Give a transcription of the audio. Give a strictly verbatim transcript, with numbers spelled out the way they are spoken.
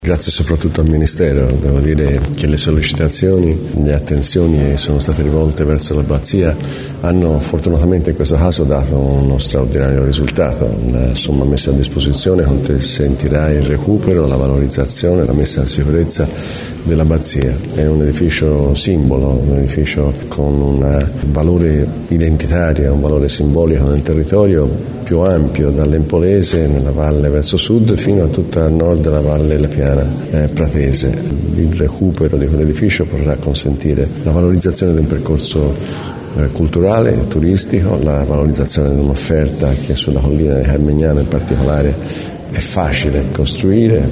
Grazie soprattutto al Ministero, devo dire che le sollecitazioni, le attenzioni sono state rivolte verso l'abbazia hanno fortunatamente in questo caso dato uno straordinario risultato. La somma messa a disposizione consentirà il recupero, la valorizzazione, la messa in sicurezza dell'abbazia. È un edificio simbolo, un edificio con un valore identitario, un valore simbolico nel territorio più ampio, dall'Empolese nella valle verso sud fino a tutta a nord della valle La Piana eh, pratese. Il recupero di quell'edificio potrà consentire la valorizzazione di un percorso eh, culturale e turistico, la valorizzazione di un'offerta che sulla collina di Carmignano in particolare è facile costruire.